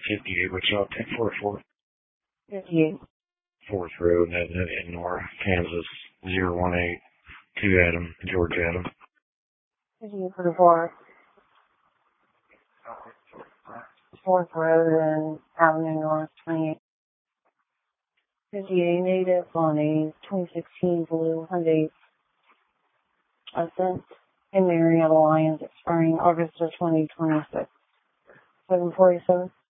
58, Wichita, 1044. 58. 4th Road, in Nora, Kansas, 0182 Adam, George Adam. 5844. 4th Road and Avenue North, 28. 58 native on a 2016 blue Hyundai Ascent in Marietta Lions expiring August of 2026. 747.